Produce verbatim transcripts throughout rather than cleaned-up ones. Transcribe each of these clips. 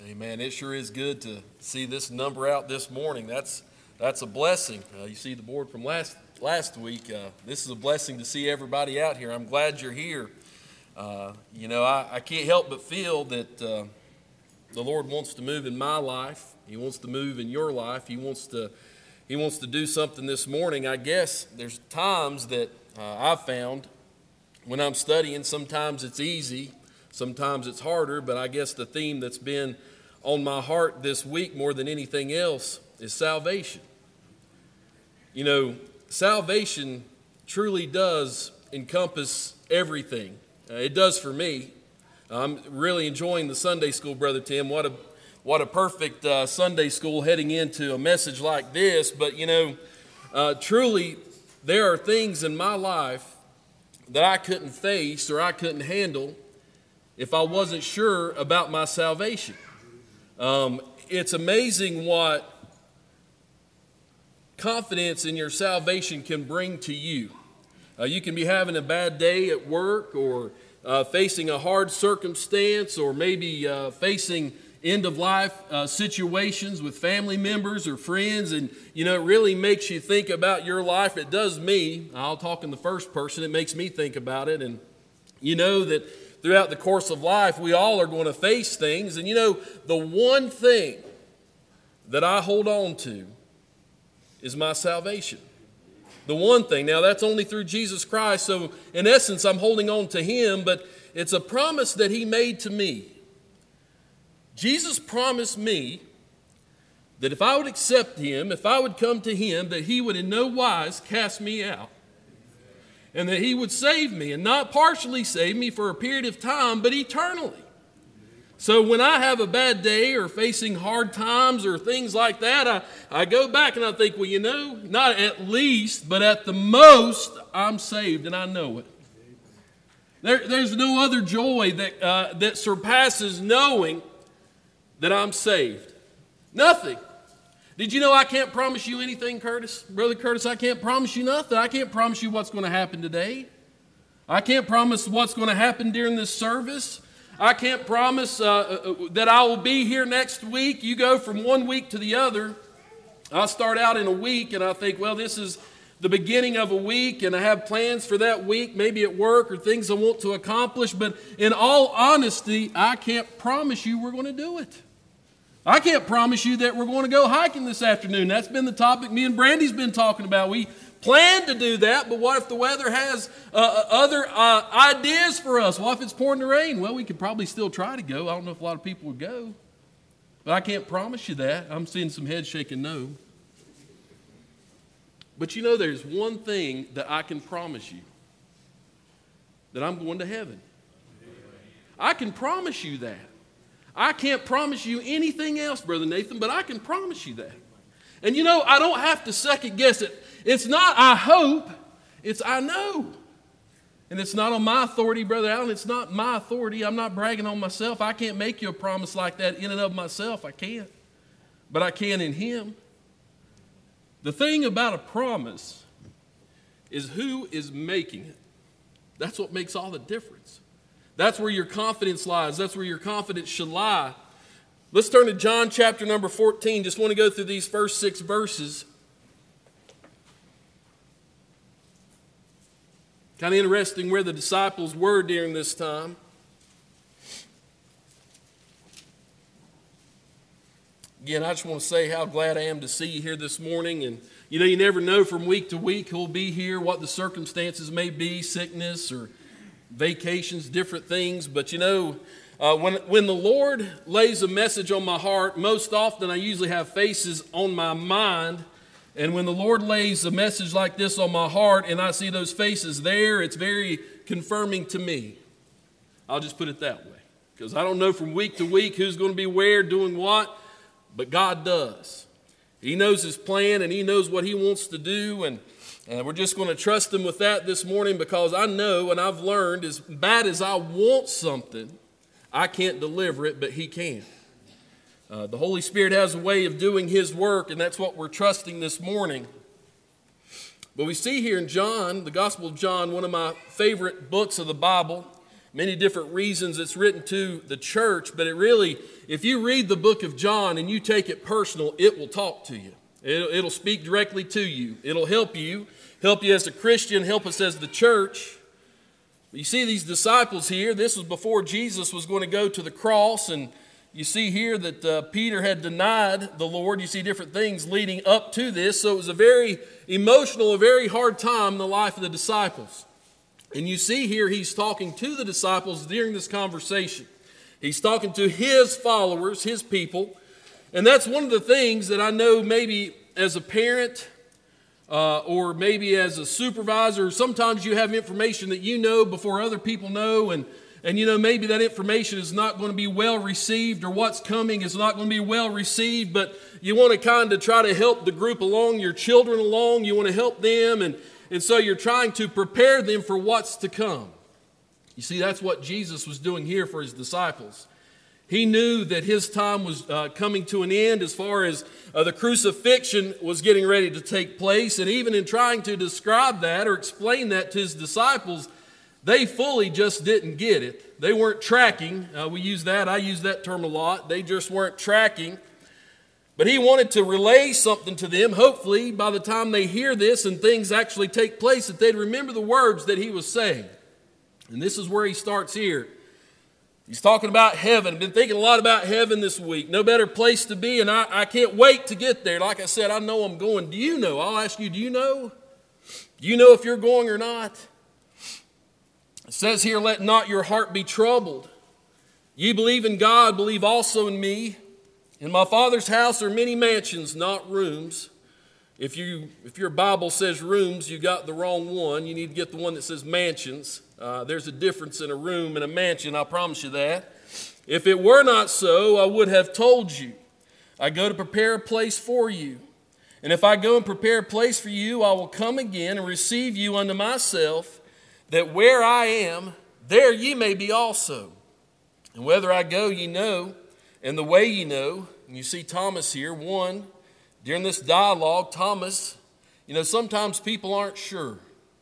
Hey man, it sure is good to see this number out this morning. That's that's a blessing. Uh, you see the board from last last week. Uh, this is a blessing to see everybody out here. I'm glad you're here. Uh, you know, I, I can't help but feel that uh, the Lord wants to move in my life. He wants to move in your life. He wants to He wants to do something this morning. I guess there's times that uh, I've found when I'm studying, sometimes it's easy, sometimes it's harder, but I guess the theme that's been on my heart this week more than anything else is salvation. You know, salvation truly does encompass everything. Uh, it does for me. I'm really enjoying the Sunday school, Brother Tim. What a what a perfect uh, Sunday school heading into a message like this. But, you know, uh, truly there are things in my life that I couldn't face or I couldn't handle if I wasn't sure about my salvation. Um, it's amazing what confidence in your salvation can bring to you. Uh, you can be having a bad day at work or uh, facing a hard circumstance or maybe uh, facing end-of-life uh, situations with family members or friends, and, you know, it really makes you think about your life. It does me. I'll talk in the first person. It makes me think about it, and you know that throughout the course of life, we all are going to face things. And you know, the one thing that I hold on to is my salvation. The one thing. Now, that's only through Jesus Christ. So, in essence, I'm holding on to Him, but it's a promise that He made to me. Jesus promised me that if I would accept Him, if I would come to Him, that He would in no wise cast me out. And that He would save me, and not partially save me for a period of time, but eternally. So when I have a bad day or facing hard times or things like that, I, I go back and I think, well, you know, not at least, but at the most, I'm saved, and I know it. There, there's no other joy that, uh, that surpasses knowing that I'm saved. Nothing. Did you know I can't promise you anything, Curtis? Brother Curtis, I can't promise you nothing. I can't promise you what's going to happen today. I can't promise what's going to happen during this service. I can't promise uh, that I will be here next week. You go from one week to the other. I start out in a week and I think, well, this is the beginning of a week and I have plans for that week, maybe at work or things I want to accomplish. But in all honesty, I can't promise you we're going to do it. I can't promise you that we're going to go hiking this afternoon. That's been the topic me and Brandy's been talking about. We planned to do that, but what if the weather has uh, other uh, ideas for us? What if it's pouring to rain? Well, we could probably still try to go. I don't know if a lot of people would go, but I can't promise you that. I'm seeing some heads shaking no. But you know, there's one thing that I can promise you, that I'm going to heaven. I can promise you that. I can't promise you anything else, Brother Nathan, but I can promise you that. And you know, I don't have to second guess it. It's not I hope, it's I know. And it's not on my authority, Brother Allen. It's not my authority. I'm not bragging on myself. I can't make you a promise like that in and of myself. I can't. But I can in Him. The thing about a promise is who is making it. That's what makes all the difference. That's where your confidence lies. That's where your confidence should lie. Let's turn to John chapter number fourteen. Just want to go through these first six verses. Kind of interesting where the disciples were during this time. Again, I just want to say how glad I am to see you here this morning. And you know, you never know from week to week who'll be here, what the circumstances may be, sickness or vacations, different things. But you know, uh, when, when the Lord lays a message on my heart, most often I usually have faces on my mind. And when the Lord lays a message like this on my heart and I see those faces there, it's very confirming to me. I'll just put it that way. Because I don't know from week to week who's going to be where, doing what, but God does. He knows His plan and He knows what He wants to do, and And we're just going to trust Him with that this morning, because I know and I've learned, as bad as I want something, I can't deliver it, but He can. Uh, the Holy Spirit has a way of doing His work, and that's what we're trusting this morning. But we see here in John, the Gospel of John, one of my favorite books of the Bible, many different reasons it's written to the church, but it really, if you read the book of John and you take it personal, it will talk to you. It'll, it'll speak directly to you. It'll help you, help you as a Christian, help us as the church. You see these disciples here, this was before Jesus was going to go to the cross, and you see here that uh, Peter had denied the Lord. You see different things leading up to this, so it was a very emotional, a very hard time in the life of the disciples. And you see here he's talking to the disciples during this conversation. He's talking to his followers, his people. And that's one of the things that I know maybe as a parent uh, or maybe as a supervisor, sometimes you have information that you know before other people know, and, and you know maybe that information is not going to be well received, or what's coming is not going to be well received, but you want to kind of try to help the group along, your children along, you want to help them, and And so you're trying to prepare them for what's to come. You see, that's what Jesus was doing here for his disciples. He knew that his time was uh, coming to an end as far as uh, the crucifixion was getting ready to take place. And even in trying to describe that or explain that to his disciples, they fully just didn't get it. They weren't tracking. Uh, we use that. I use that term a lot. They just weren't tracking. But he wanted to relay something to them. Hopefully, by the time they hear this and things actually take place, that they'd remember the words that he was saying. And this is where he starts here. He's talking about heaven. I've been thinking a lot about heaven this week. No better place to be, and I, I can't wait to get there. Like I said, I know I'm going. Do you know? I'll ask you, do you know? Do you know if you're going or not? It says here, let not your heart be troubled. You believe in God, believe also in me. In my Father's house are many mansions, not rooms. If you if your Bible says rooms, you got the wrong one. You need to get the one that says mansions. Uh, there's a difference in a room and a mansion, I promise you that. If it were not so, I would have told you. I go to prepare a place for you. And if I go and prepare a place for you, I will come again and receive you unto myself, that where I am, there ye may be also. And whither I go, ye know, and the way ye know. And you see Thomas here, one, during this dialogue, Thomas, you know, sometimes people aren't sure.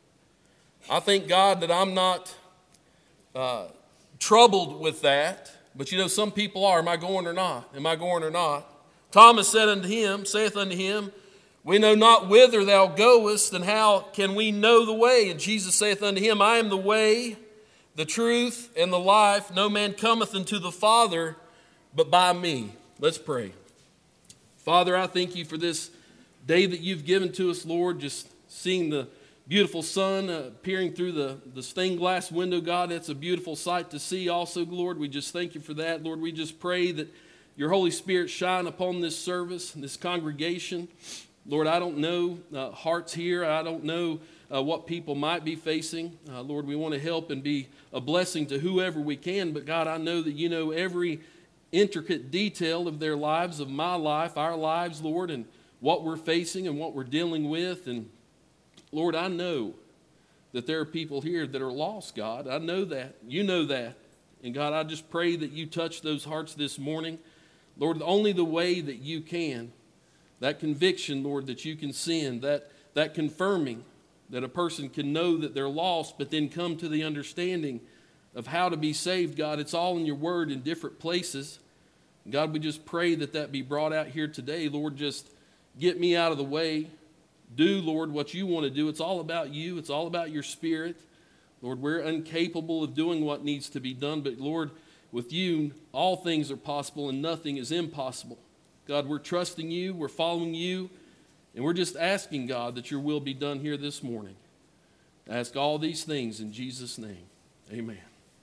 I thank God that I'm not uh, troubled with that. But you know, some people are. Am I going or not? Am I going or not? Thomas said unto him, saith unto him, we know not whither thou goest, and how can we know the way? And Jesus saith unto him, I am the way, the truth, and the life. No man cometh unto the Father but by me. Let's pray. Father, I thank you for this day that you've given to us, Lord, just seeing the beautiful sun uh, peering through the, the stained glass window, God. That's a beautiful sight to see also, Lord. We just thank you for that. Lord, we just pray that your Holy Spirit shine upon this service, this congregation. Lord, I don't know uh, hearts here. I don't know uh, what people might be facing. Uh, Lord, we want to help and be a blessing to whoever we can. But God, I know that you know every intricate detail of their lives, of my life, our lives, Lord, and what we're facing and what we're dealing with. And Lord, I know that there are people here that are lost, God. I know that. You know that. And God, I just pray that you touch those hearts this morning. Lord, only the way that you can. That conviction, Lord, that you can send, that, that confirming that a person can know that they're lost, but then come to the understanding of how to be saved, God. It's all in your word in different places. God, we just pray that that be brought out here today. Lord, just get me out of the way. Do, Lord, what you want to do. It's all about you. It's all about your Spirit. Lord, we're incapable of doing what needs to be done, but Lord, with you, all things are possible and nothing is impossible. God, we're trusting you, we're following you, and we're just asking, God, that your will be done here this morning. I ask all these things in Jesus' name. Amen.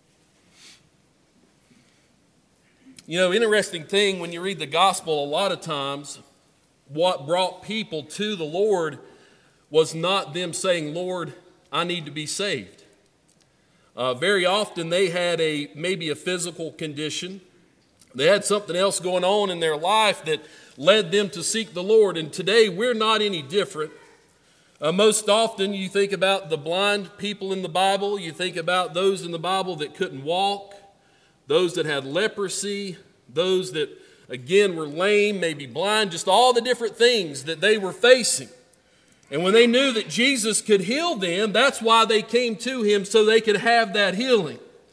You know, interesting thing, when you read the gospel, a lot of times, what brought people to the Lord was not them saying, Lord, I need to be saved. Uh, very often they had a maybe a physical condition. They had something else going on in their life that led them to seek the Lord. And today we're not any different. Uh, most often you think about the blind people in the Bible. You think about those in the Bible that couldn't walk, those that had leprosy, those that, again, were lame, maybe blind, just all the different things that they were facing. And when they knew that Jesus could heal them, that's why they came to him, so they could have that healing.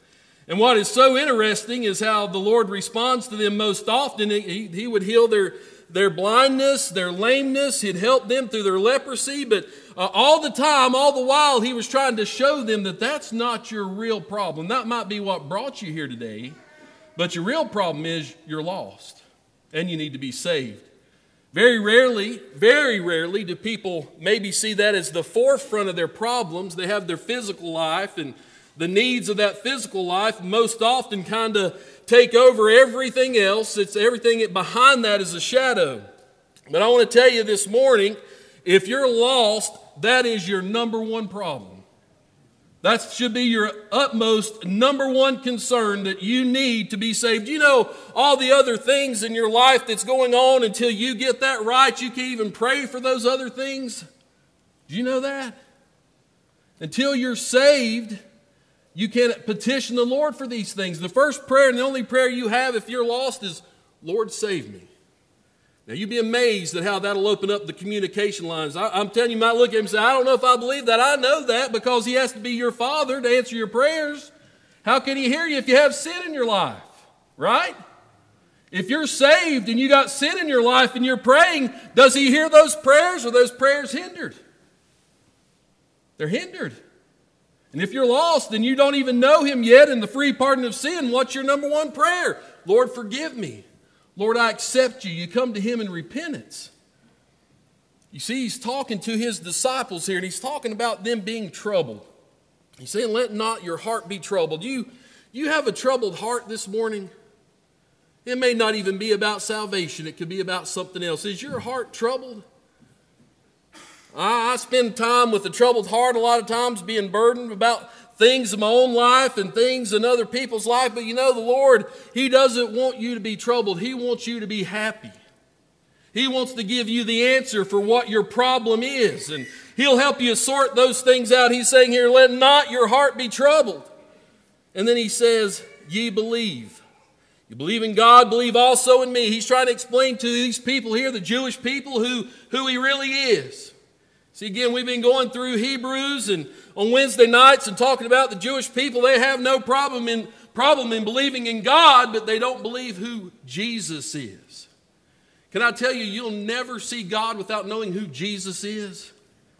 And what is so interesting is how the Lord responds to them most often. He, he would heal their, their blindness, their lameness. He'd help them through their leprosy. But uh, all the time, all the while, he was trying to show them that that's not your real problem. That might be what brought you here today. But your real problem is you're lost and you need to be saved. Very rarely, very rarely do people maybe see that as the forefront of their problems. They have their physical life, and the needs of that physical life most often kind of take over everything else. It's everything behind that is a shadow. But I want to tell you this morning, if you're lost, that is your number one problem. That should be your utmost number one concern, that you need to be saved. You know, all the other things in your life that's going on, until you get that right, you can even pray for those other things. Do you know that? Until you're saved, you can't petition the Lord for these things. The first prayer and the only prayer you have if you're lost is, Lord, save me. Now, you'd be amazed at how that'll open up the communication lines. I, I'm telling you, you might look at him and say, I don't know if I believe that. I know that because he has to be your father to answer your prayers. How can he hear you if you have sin in your life? Right? If you're saved and you got sin in your life and you're praying, does he hear those prayers, or are those prayers hindered? They're hindered. And if you're lost and you don't even know him yet in the free pardon of sin, what's your number one prayer? Lord, forgive me. Lord, I accept you. You come to him in repentance. You see, he's talking to his disciples here, and he's talking about them being troubled. He's saying, let not your heart be troubled. You, you have a troubled heart this morning. It may not even be about salvation. It could be about something else. Is your heart troubled? I, I spend time with a troubled heart a lot of times, being burdened about things in my own life and things in other people's life. But you know, the Lord, he doesn't want you to be troubled. He wants you to be happy. He wants to give you the answer for what your problem is. And he'll help you sort those things out. He's saying here, let not your heart be troubled. And then he says, ye believe. You believe in God, believe also in me. He's trying to explain to these people here, the Jewish people, who, who he really is. See, again, we've been going through Hebrews and on Wednesday nights and talking about the Jewish people. They have no problem in, problem in believing in God, but they don't believe who Jesus is. Can I tell you, you'll never see God without knowing who Jesus is.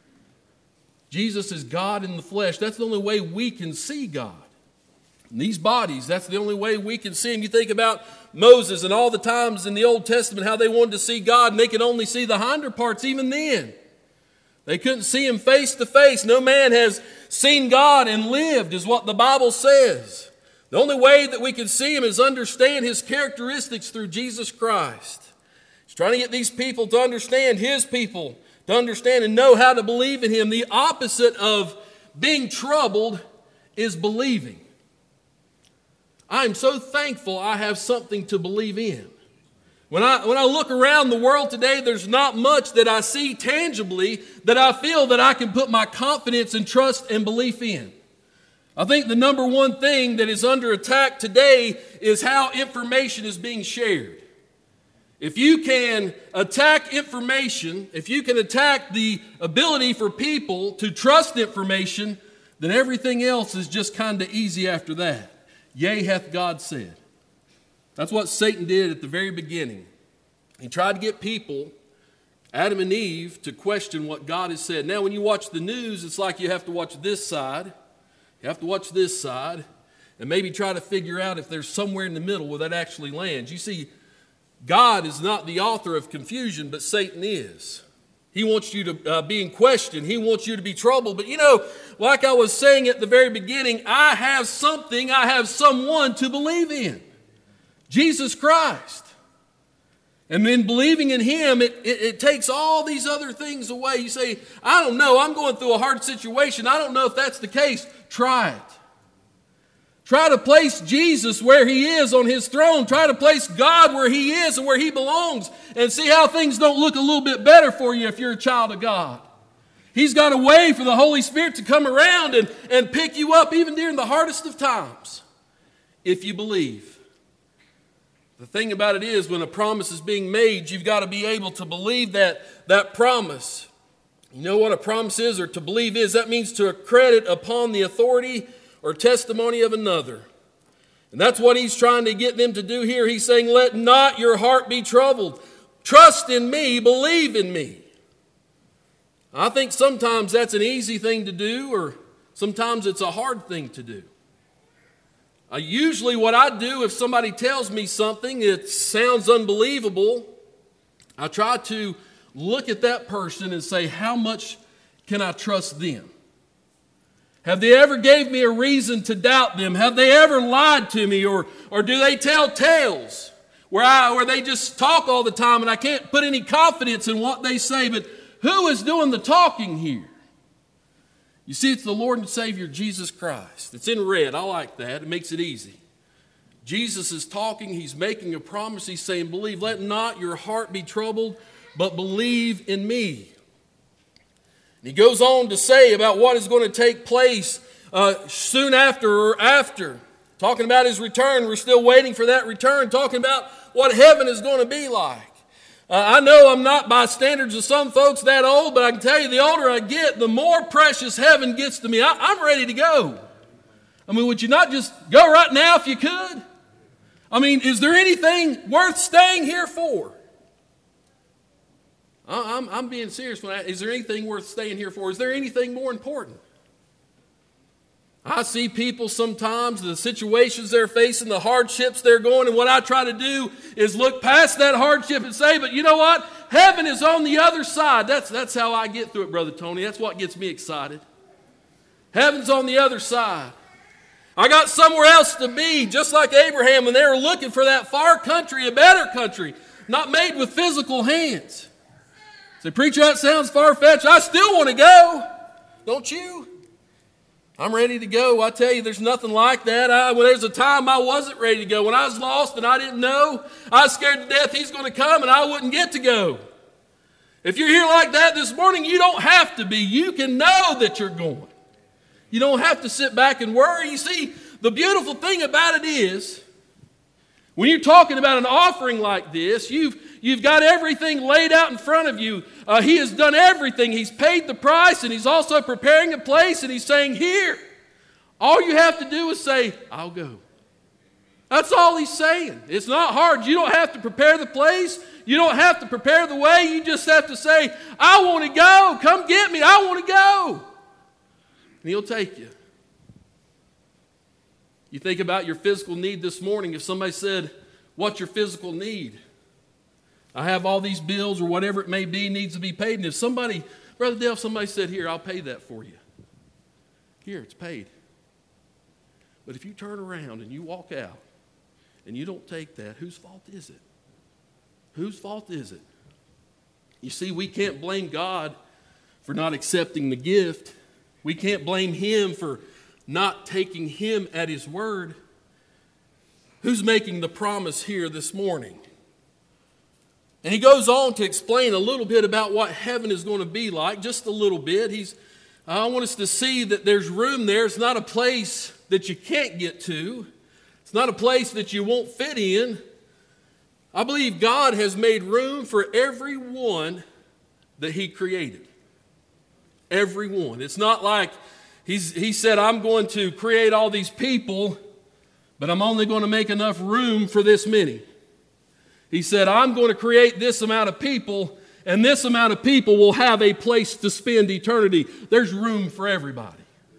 Jesus is God in the flesh. That's the only way we can see God. In these bodies, that's the only way we can see him. You think about Moses and all the times in the Old Testament how they wanted to see God, and they could only see the hinder parts even then. They couldn't see him face to face. No man has seen God and lived, is what the Bible says. The only way that we can see him is understand his characteristics through Jesus Christ. He's trying to get these people to understand, his people, to understand and know how to believe in him. The opposite of being troubled is believing. I'm so thankful I have something to believe in. When I, when I look around the world today, there's not much that I see tangibly that I feel that I can put my confidence and trust and belief in. I think the number one thing that is under attack today is how information is being shared. If you can attack information, if you can attack the ability for people to trust information, then everything else is just kind of easy after that. Yea, hath God said. That's what Satan did at the very beginning. He tried to get people, Adam and Eve, to question what God has said. Now, when you watch the news, it's like you have to watch this side, you have to watch this side, and maybe try to figure out if there's somewhere in the middle where that actually lands. You see, God is not the author of confusion, but Satan is. He wants you to uh, be in question. He wants you to be troubled. But you know, like I was saying at the very beginning, I have something, I have someone to believe in. Jesus Christ. And then believing in him, it, it, it takes all these other things away. You say, I don't know, I'm going through a hard situation. I don't know if that's the case. Try it. Try to place Jesus where he is on his throne. Try to place God where he is and where he belongs. And see how things don't look a little bit better for you if you're a child of God. He's got a way for the Holy Spirit to come around and, and pick you up even during the hardest of times if you believe. The thing about it is, when a promise is being made, you've got to be able to believe that, that promise. You know what a promise is, or to believe is? That means to accredit upon the authority or testimony of another. And that's what he's trying to get them to do here. He's saying, let not your heart be troubled. Trust in me, believe in me. I think sometimes that's an easy thing to do, or sometimes it's a hard thing to do. Uh, usually what I do if somebody tells me something that sounds unbelievable, I try to look at that person and say, how much can I trust them? Have they ever gave me a reason to doubt them? Have they ever lied to me? Or, or do they tell tales where, I, where they just talk all the time and I can't put any confidence in what they say? But who is doing the talking here? You see, it's the Lord and Savior, Jesus Christ. It's in red. I like that. It makes it easy. Jesus is talking. He's making a promise. He's saying, believe, let not your heart be troubled, but believe in me. And he goes on to say about what is going to take place uh, soon after or after. Talking about his return. We're still waiting for that return. Talking about what heaven is going to be like. Uh, I know I'm not by standards of some folks that old, but I can tell you the older I get, the more precious heaven gets to me. I, I'm ready to go. I mean, would you not just go right now if you could? I mean, is there anything worth staying here for? I'm, I'm being serious when I, is there anything worth staying here for? Is there anything more important? I see people sometimes, the situations they're facing, the hardships they're going, and what I try to do is look past that hardship and say, but you know what? Heaven is on the other side. That's, that's how I get through it, Brother Tony. That's what gets me excited. Heaven's on the other side. I got somewhere else to be, just like Abraham when they were looking for that far country, a better country, not made with physical hands. Say, preacher, that sounds far-fetched. I still want to go. Don't you? I'm ready to go. I tell you, there's nothing like that. I, when there's a time I wasn't ready to go. When I was lost and I didn't know, I was scared to death he's going to come and I wouldn't get to go. If you're here like that this morning, you don't have to be. You can know that you're going. You don't have to sit back and worry. You see, the beautiful thing about it is, when you're talking about an offering like this, you've, you've got everything laid out in front of you. Uh, he has done everything. He's paid the price, and he's also preparing a place, and he's saying, here. All you have to do is say, I'll go. That's all he's saying. It's not hard. You don't have to prepare the place. You don't have to prepare the way. You just have to say, I want to go. Come get me. I want to go. And he'll take you. You think about your physical need this morning. If somebody said, what's your physical need? I have all these bills or whatever it may be needs to be paid. And if somebody, Brother Dale, if somebody said, here, I'll pay that for you. Here, it's paid. But if you turn around and you walk out and you don't take that, whose fault is it? Whose fault is it? You see, we can't blame God for not accepting the gift. We can't blame him for not taking him at his word. Who's making the promise here this morning? And he goes on to explain a little bit about what heaven is going to be like, just a little bit. He's, I want us to see that there's room there. It's not a place that you can't get to. It's not a place that you won't fit in. I believe God has made room for everyone that he created. Everyone. It's not like He's, he said, I'm going to create all these people, but I'm only going to make enough room for this many. He said, I'm going to create this amount of people, and this amount of people will have a place to spend eternity. There's room for everybody.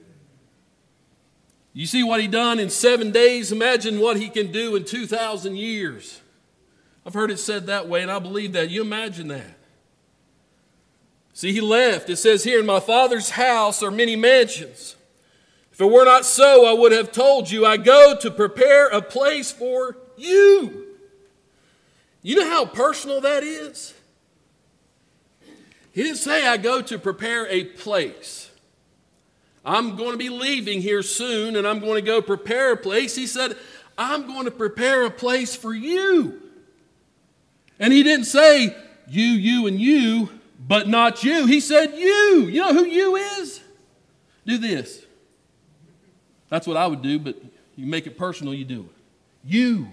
You see what he done in seven days? Imagine what he can do in two thousand years. I've heard it said that way, and I believe that. You imagine that. See, he left. It says here, in my Father's house are many mansions. If it were not so, I would have told you, I go to prepare a place for you. You know how personal that is? He didn't say, I go to prepare a place. I'm going to be leaving here soon, and I'm going to go prepare a place. He said, I'm going to prepare a place for you. And he didn't say, you, you, and you, but not you. He said you. You know who you is? Do this. That's what I would do, but you make it personal, you do it. You.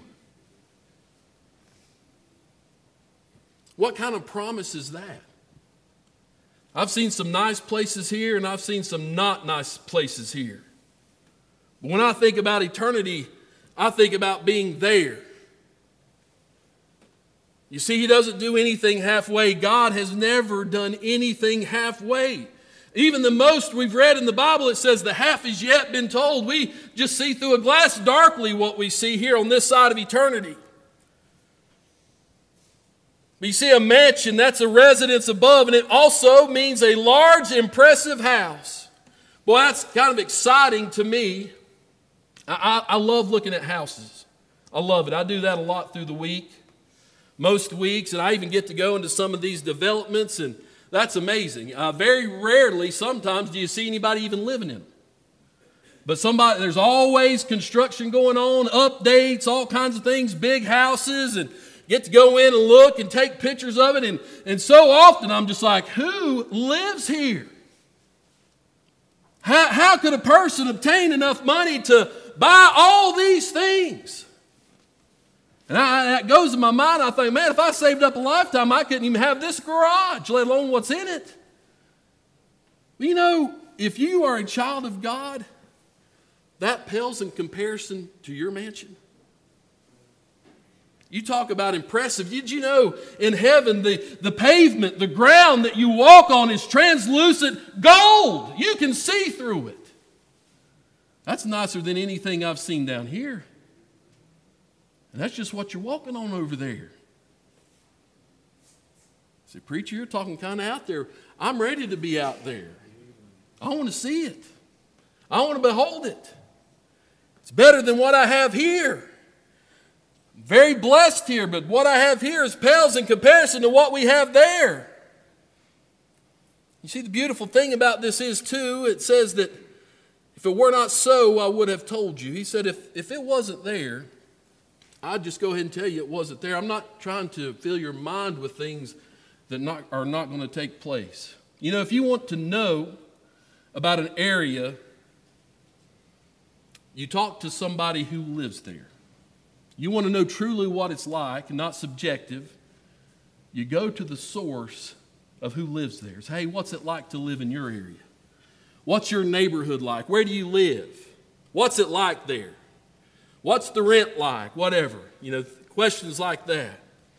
What kind of promise is that? I've seen some nice places here, and I've seen some not nice places here. But when I think about eternity, I think about being there. You see, he doesn't do anything halfway. God has never done anything halfway. Even the most we've read in the Bible, it says the half is yet been told. We just see through a glass darkly what we see here on this side of eternity. You see a mansion, that's a residence above, and it also means a large, impressive house. Boy, that's kind of exciting to me. I, I, I love looking at houses. I love it. I do that a lot through the week. Most weeks, and I even get to go into some of these developments, and that's amazing. Uh, very rarely, sometimes, do you see anybody even living in them. But somebody, there's always construction going on, updates, all kinds of things, big houses, and get to go in and look and take pictures of it. And, and so often I'm just like, who lives here? How, how could a person obtain enough money to buy all these things? And I, that goes in my mind. I think, man, if I saved up a lifetime, I couldn't even have this garage, let alone what's in it. Well, you know, if you are a child of God, that pales in comparison to your mansion. You talk about impressive. Did you know in heaven the, the pavement, the ground that you walk on is translucent gold? You can see through it. That's nicer than anything I've seen down here. And that's just what you're walking on over there. See, preacher, you're talking kind of out there. I'm ready to be out there. I want to see it. I want to behold it. It's better than what I have here. I'm very blessed here, but what I have here is pales in comparison to what we have there. You see, the beautiful thing about this is, too, it says that if it were not so, I would have told you. He said, if, if it wasn't there, I'd just go ahead and tell you it wasn't there. I'm not trying to fill your mind with things that not, are not going to take place. You know, if you want to know about an area, you talk to somebody who lives there. You want to know truly what it's like, and not subjective, you go to the source of who lives there. Say, hey, what's it like to live in your area? What's your neighborhood like? Where do you live? What's it like there? What's the rent like? Whatever. You know, questions like that.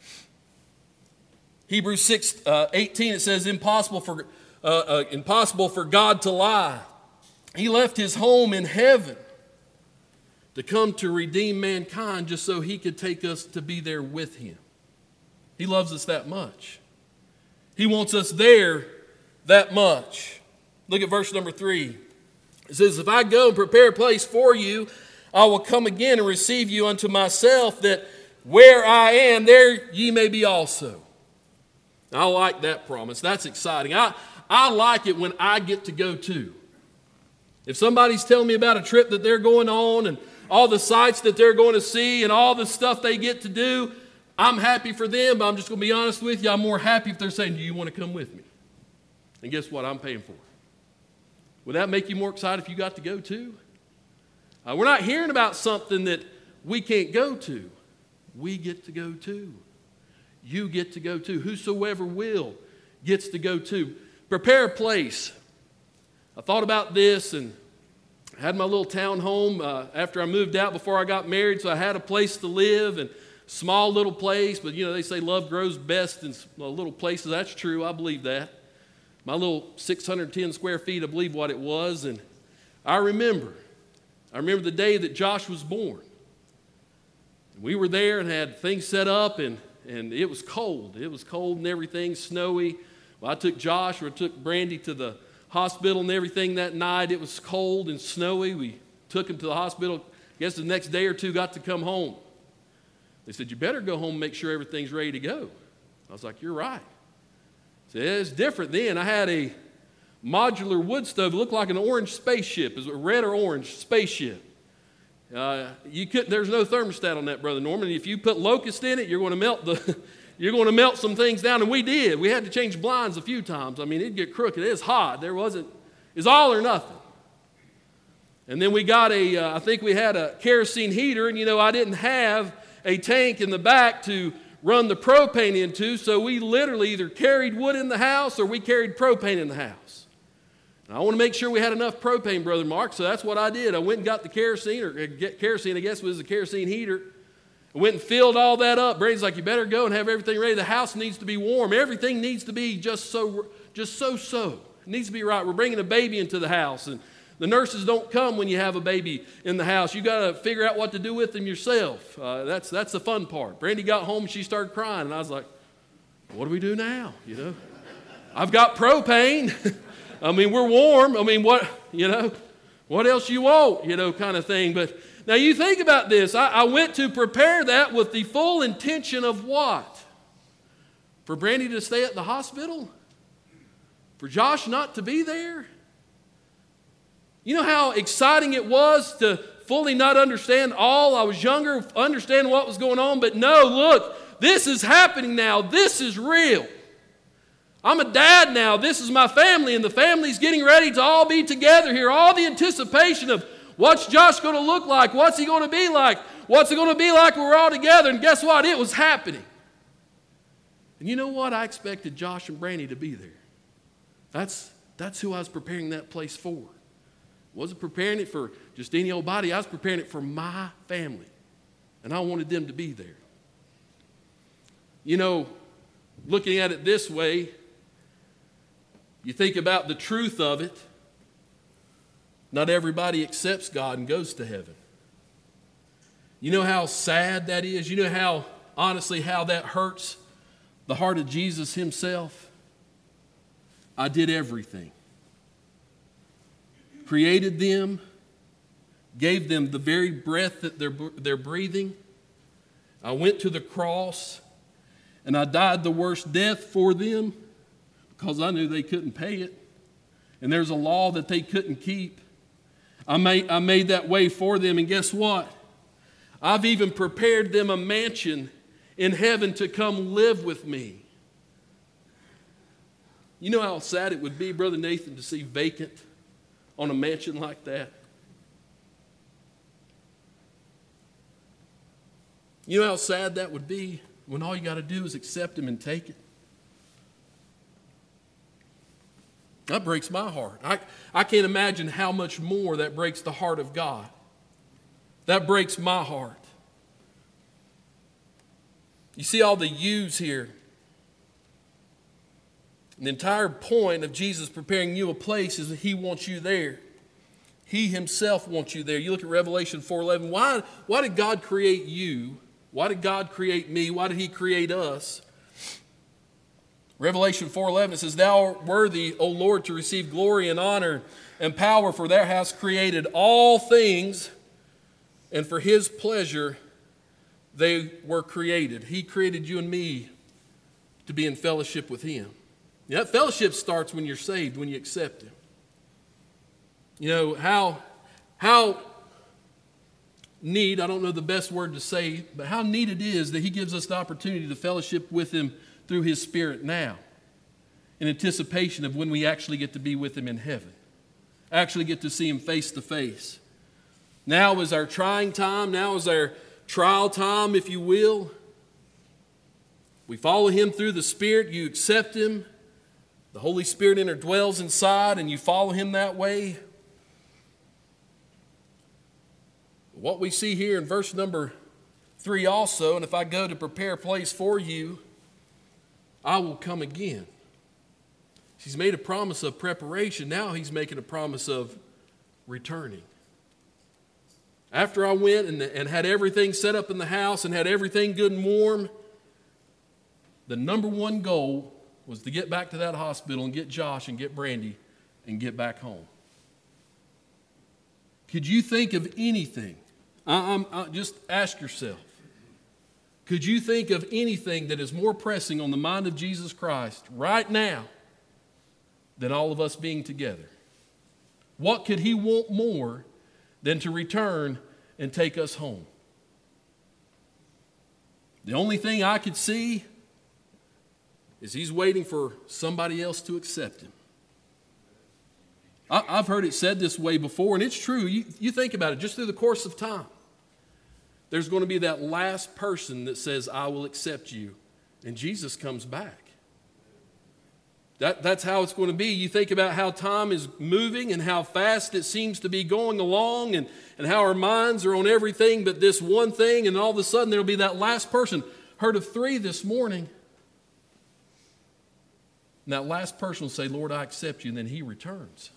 Hebrews six eighteen, it says, impossible for, uh, uh, impossible for God to lie. He left his home in heaven to come to redeem mankind just so he could take us to be there with him. He loves us that much. He wants us there that much. Look at verse number three. It says, if I go and prepare a place for you, I will come again and receive you unto myself, that where I am, there ye may be also. I like that promise. That's exciting. I, I like it when I get to go too. If somebody's telling me about a trip that they're going on and all the sights that they're going to see and all the stuff they get to do, I'm happy for them, but I'm just going to be honest with you. I'm more happy if they're saying, do you want to come with me? And guess what? I'm paying for it. Would that make you more excited if you got to go too? Uh, we're not hearing about something that we can't go to. We get to go too. You get to go too. Whosoever will gets to go too. Prepare a place. I thought about this and I had my little town home uh, after I moved out before I got married, so I had a place to live, and small little place, but you know, they say love grows best in little places. That's true. I believe that. My little six hundred ten square feet, I believe what it was, and I remember. I remember the day that Josh was born. We were there and had things set up, and, and it was cold. It was cold and everything, snowy. Well, I took Josh, or I took Brandy to the hospital and everything that night. It was cold and snowy. We took him to the hospital. I guess the next day or two got to come home. They said, you better go home and make sure everything's ready to go. I was like, you're right. I said, it's different then. I had a modular wood stove. It looked like an orange spaceship. It was a red or orange spaceship. Uh, you couldn't. There's no thermostat on that, Brother Norman. If you put locust in it, you're going to melt the. You're going to melt some things down, and we did. We had to change blinds a few times. I mean, it'd get crooked. It was hot. There wasn't. It's all or nothing. And then we got a. Uh, I think we had a kerosene heater, and you know, I didn't have a tank in the back to run the propane into, so we literally either carried wood in the house or we carried propane in the house. And I want to make sure we had enough propane, Brother Mark, so that's what I did. I went and got the kerosene, or get kerosene, I guess it was a kerosene heater. I went and filled all that up. Brady's like, you better go and have everything ready. The house needs to be warm. Everything needs to be just so, just so-so. It needs to be right. We're bringing a baby into the house, and the nurses don't come when you have a baby in the house. You got to figure out what to do with them yourself. Uh, that's that's the fun part. Brandy got home, she started crying, and I was like, what do we do now? You know, I've got propane. I mean, we're warm. I mean, what, you know, what else you want, you know, kind of thing. But now you think about this. I, I went to prepare that with the full intention of what? For Brandy to stay at the hospital? For Josh not to be there? You know how exciting it was to fully not understand all? I was younger, understand what was going on, but no, look, this is happening now. This is real. I'm a dad now. This is my family, and the family's getting ready to all be together here. All the anticipation of what's Josh going to look like? What's he going to be like? What's it going to be like when we're all together? And guess what? It was happening. And you know what? I expected Josh and Brandy to be there. That's, that's who I was preparing that place for. I wasn't preparing it for just any old body. I was preparing it for my family. And I wanted them to be there. You know, looking at it this way, you think about the truth of it. Not everybody accepts God and goes to heaven. You know how sad that is? You know how, honestly, how that hurts the heart of Jesus himself? I did everything. Created them, gave them the very breath that they're, they're breathing. I went to the cross, and I died the worst death for them because I knew they couldn't pay it. And there's a law that they couldn't keep. I made, I made that way for them, and guess what? I've even prepared them a mansion in heaven to come live with me. You know how sad it would be, Brother Nathan, to see vacant on a mansion like that? You know how sad that would be when all you got to do is accept him and take it? That breaks my heart. I, I can't imagine how much more that breaks the heart of God. That breaks my heart. You see all the yous here. And the entire point of Jesus preparing you a place is that he wants you there. He himself wants you there. You look at Revelation four eleven. Why, why did God create you? Why did God create me? Why did he create us? Revelation four eleven, it says, Thou art worthy, O Lord, to receive glory and honor and power, for thou hast created all things, and for his pleasure they were created. He created you and me to be in fellowship with him. Now, that fellowship starts when you're saved, when you accept him. You know, how, how neat, I don't know the best word to say, but how neat it is that he gives us the opportunity to fellowship with him through his Spirit now, in anticipation of when we actually get to be with him in heaven, actually get to see him face to face. Now is our trying time. Now is our trial time, if you will. We follow him through the Spirit. You accept him. The Holy Spirit indwells inside, and you follow him that way. What we see here in verse number three also, and if I go to prepare a place for you, I will come again. He's made a promise of preparation. Now he's making a promise of returning. After I went and, and had everything set up in the house and had everything good and warm, the number one goal was to get back to that hospital and get Josh and get Brandy and get back home. Could you think of anything? I, I'm, I, just ask yourself. Could you think of anything that is more pressing on the mind of Jesus Christ right now than all of us being together? What could he want more than to return and take us home? The only thing I could see is he's waiting for somebody else to accept him. I, I've heard it said this way before, and it's true. You, you think about it, just through the course of time. There's going to be that last person that says, I will accept you. And Jesus comes back. That, that's how it's going to be. You think about how time is moving and how fast it seems to be going along, and, and how our minds are on everything but this one thing, and all of a sudden there'll be that last person. Heard of three this morning. And that last person will say, Lord, I accept you, and then he returns.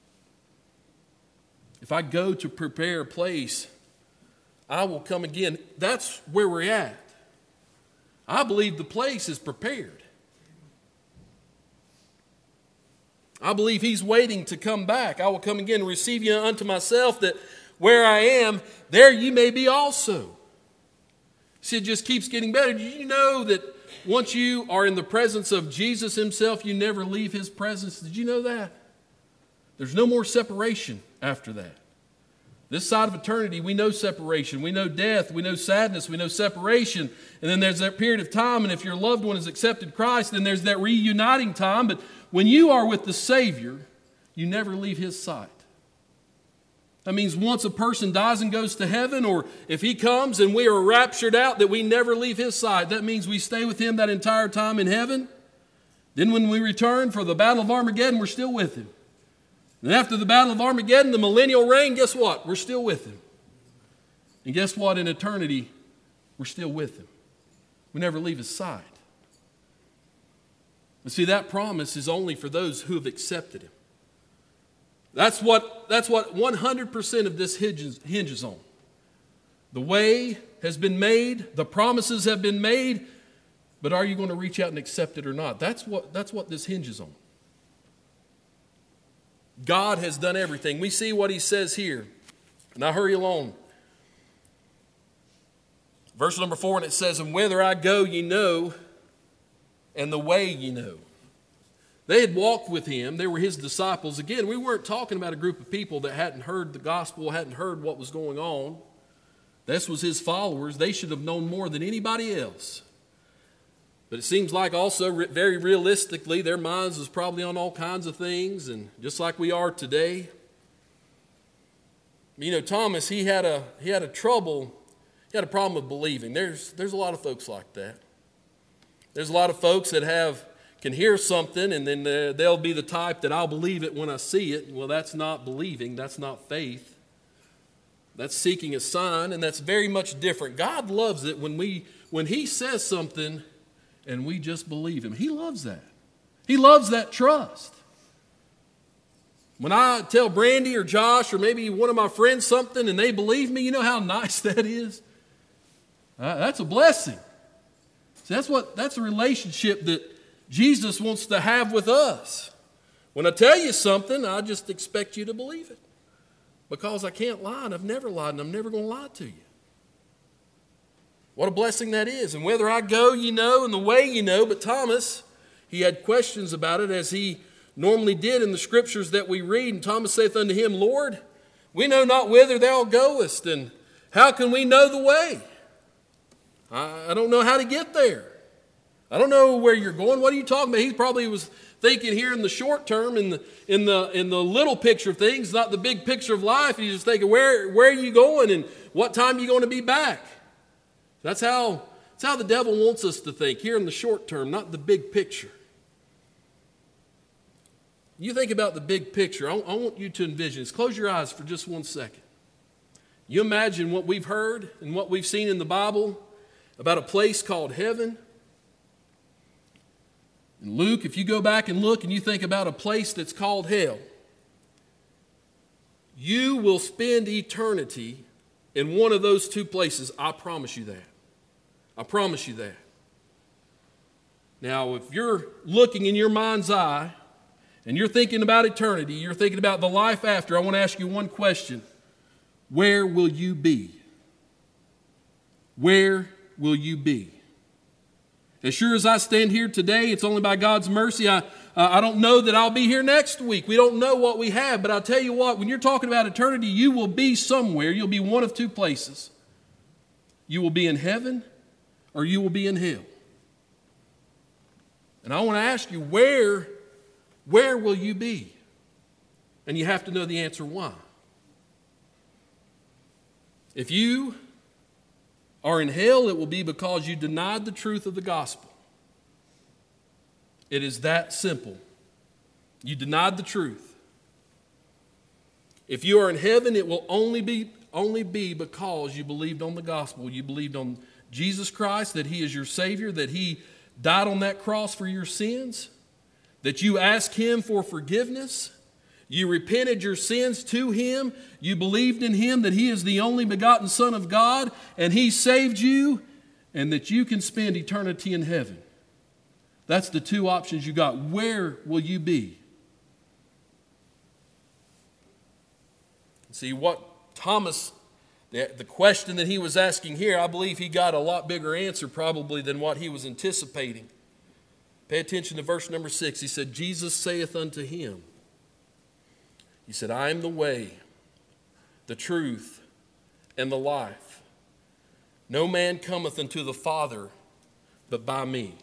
If I go to prepare a place, I will come again. That's where we're at. I believe the place is prepared. I believe he's waiting to come back. I will come again and receive you unto myself, that where I am, there you may be also. See, it just keeps getting better. Did you know that once you are in the presence of Jesus himself, you never leave his presence? Did you know that? There's no more separation after that. This side of eternity, we know separation. We know death. We know sadness. We know separation. And then there's that period of time, and if your loved one has accepted Christ, then there's that reuniting time. But when you are with the Savior, you never leave his sight. That means once a person dies and goes to heaven, or if he comes and we are raptured out, that we never leave his side. That means we stay with him that entire time in heaven. Then when we return for the battle of Armageddon, we're still with him. And after the battle of Armageddon, the millennial reign, guess what? We're still with him. And guess what? In eternity, we're still with him. We never leave his side. But see, that promise is only for those who have accepted him. That's what, that's what one hundred percent of this hinges, hinges on. The way has been made, the promises have been made, but are you going to reach out and accept it or not? That's what, that's what this hinges on. God has done everything. We see what he says here. And I hurry along. Verse number four, and it says, and whither I go ye know, and the way ye know. They had walked with him. They were his disciples. Again, we weren't talking about a group of people that hadn't heard the gospel, hadn't heard what was going on. This was his followers. They should have known more than anybody else. But it seems like also very realistically, their minds was probably on all kinds of things, and just like we are today. You know, Thomas, he had a he had a trouble, he had a problem with believing. There's there's a lot of folks like that. There's a lot of folks that have can hear something, and then they'll be the type that I'll believe it when I see it. Well, that's not believing. That's not faith. That's seeking a sign, and that's very much different. God loves it when we when he says something and we just believe him. He loves that. He loves that trust. When I tell Brandy or Josh or maybe one of my friends something and they believe me, you know how nice that is? Uh, that's a blessing. See, that's what that's a relationship that Jesus wants to have with us. When I tell you something, I just expect you to believe it. Because I can't lie, and I've never lied, and I'm never going to lie to you. What a blessing that is. And whither I go, you know, and the way you know. But Thomas, he had questions about it, as he normally did in the scriptures that we read. And Thomas saith unto him, Lord, we know not whither thou goest, and how can we know the way? I, I don't know how to get there. I don't know where you're going. What are you talking about? He probably was thinking here in the short term, in the in the in the little picture of things, not the big picture of life. He's just thinking, where where are you going, and what time are you going to be back? That's how that's how the devil wants us to think, here in the short term, not the big picture. You think about the big picture. I, I want you to envision this. Close your eyes for just one second. You imagine what we've heard and what we've seen in the Bible about a place called heaven. And Luke, if you go back and look and you think about a place that's called hell, you will spend eternity in one of those two places. I promise you that. I promise you that. Now, if you're looking in your mind's eye and you're thinking about eternity, you're thinking about the life after, I want to ask you one question. Where will you be? Where will you be? As sure as I stand here today, it's only by God's mercy. I, uh, I don't know that I'll be here next week. We don't know what we have. But I'll tell you what, when you're talking about eternity, you will be somewhere. You'll be one of two places. You will be in heaven or you will be in hell. And I want to ask you, where, where will you be? And you have to know the answer why. If you are in hell, it will be because you denied the truth of the gospel. It is that simple You denied the truth. If you are in heaven, it will only be, only be because you believed on the gospel. You believed on Jesus Christ, that he is your Savior, that he died on that cross for your sins, that you asked him for forgiveness, you repented your sins to him, you believed in him, that he is the only begotten Son of God, and he saved you, and that you can spend eternity in heaven. That's the two options you got. Where will you be? See, what Thomas, the, the question that he was asking here, I believe he got a lot bigger answer probably than what he was anticipating. Pay attention to verse number six. He said, Jesus saith unto him, he said, I am the way, the truth, and the life. No man cometh unto the Father but by me.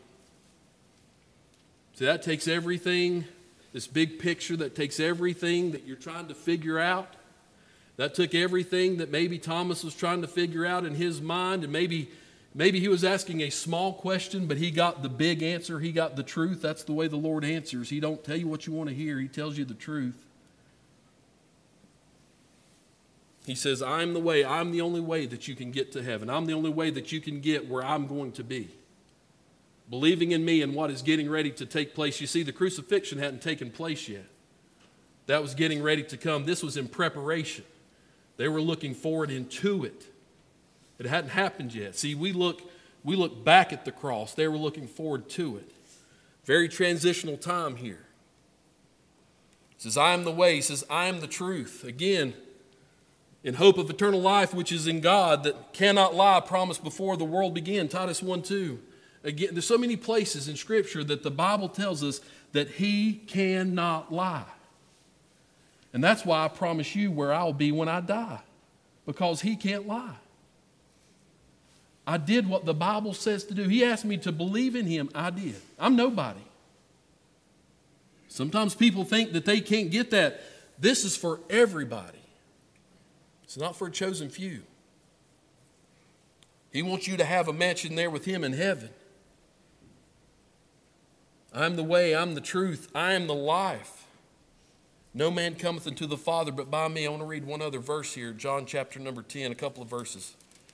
See, that takes everything, this big picture, that takes everything that you're trying to figure out. That took everything that maybe Thomas was trying to figure out in his mind, and maybe, maybe he was asking a small question, but he got the big answer. He got the truth. That's the way the Lord answers. He don't tell you what you want to hear. He tells you the truth. He says, I'm the way. I'm the only way that you can get to heaven. I'm the only way that you can get where I'm going to be. Believing in me and what is getting ready to take place. You see, the crucifixion hadn't taken place yet. That was getting ready to come. This was in preparation. They were looking forward into it. It hadn't happened yet. See, we look, we look back at the cross. They were looking forward to it. Very transitional time here. He says, I am the way. He says, I am the truth. Again, in hope of eternal life, which is in God, that cannot lie, promised before the world began. Titus one two. Again, there's so many places in Scripture that the Bible tells us that he cannot lie. And that's why I promise you where I'll be when I die, because he can't lie. I did what the Bible says to do. He asked me to believe in him. I did. I'm nobody. Sometimes people think that they can't get that. This is for everybody. It's not for a chosen few. He wants you to have a mansion there with him in heaven. I'm the way, I'm the truth, I am the life. No man cometh unto the Father but by me. I want to read one other verse here, John chapter number ten, a couple of verses.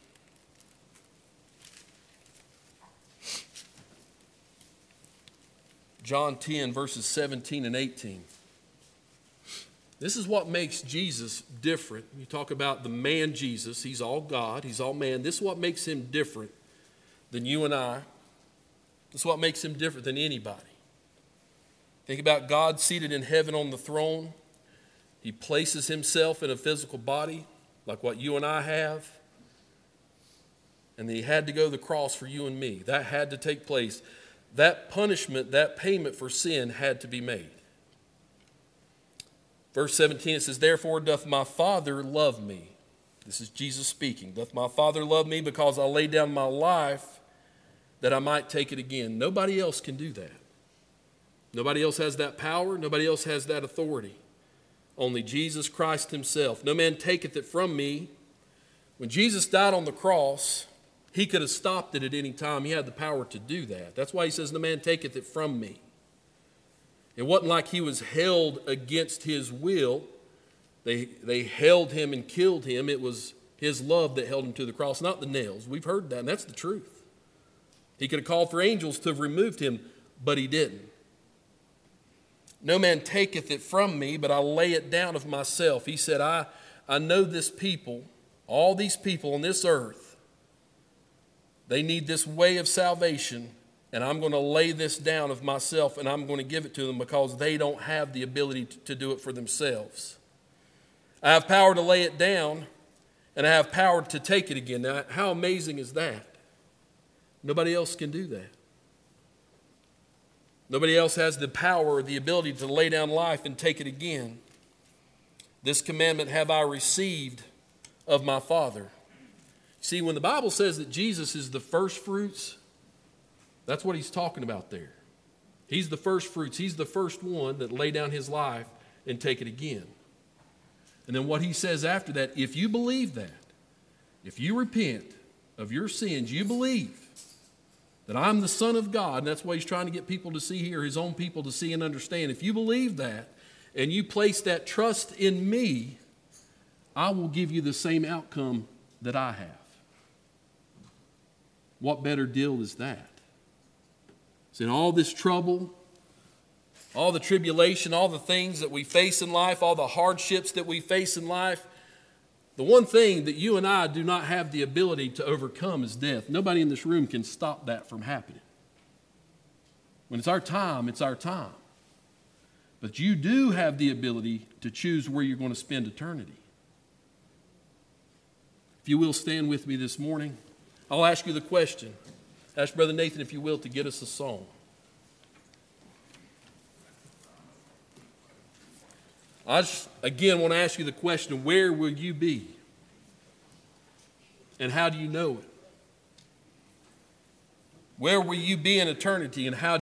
John ten, verses seventeen and eighteen. This is what makes Jesus different. You talk about the man Jesus. He's all God. He's all man. This is what makes him different than you and I. This is what makes him different than anybody. Think about God seated in heaven on the throne. He places himself in a physical body like what you and I have. And he had to go to the cross for you and me. That had to take place. That punishment, that payment for sin had to be made. Verse seventeen, it says, therefore doth my Father love me. This is Jesus speaking. Doth my Father love me because I lay down my life that I might take it again. Nobody else can do that. Nobody else has that power. Nobody else has that authority. Only Jesus Christ himself. No man taketh it from me. When Jesus died on the cross, he could have stopped it at any time. He had the power to do that. That's why he says, no man taketh it from me. It wasn't like he was held against his will. They, they held him and killed him. It was his love that held him to the cross, not the nails. We've heard that, and that's the truth. He could have called for angels to have removed him, but he didn't. No man taketh it from me, but I lay it down of myself. He said, I, I know this people, all these people on this earth, they need this way of salvation, and I'm going to lay this down of myself, and I'm going to give it to them because they don't have the ability to, to do it for themselves. I have power to lay it down, and I have power to take it again. Now, how amazing is that? Nobody else can do that. Nobody else has the power or the ability to lay down life and take it again. This commandment have I received of my Father. See, when the Bible says that Jesus is the first fruits, that's what he's talking about there. He's the first fruits. He's the first one that lay down his life and take it again. And then what he says after that, if you believe that, if you repent of your sins, you believe that I'm the Son of God, and that's what he's trying to get people to see here, his own people to see and understand. If you believe that and you place that trust in me, I will give you the same outcome that I have. What better deal is that? It's in all this trouble, all the tribulation, all the things that we face in life, all the hardships that we face in life, the one thing that you and I do not have the ability to overcome is death. Nobody in this room can stop that from happening. When it's our time, it's our time. But you do have the ability to choose where you're going to spend eternity. If you will stand with me this morning, I'll ask you the question. Ask Brother Nathan, if you will, to get us a song. I just, again, want to ask you the question, where will you be? And how do you know it? Where will you be in eternity, and how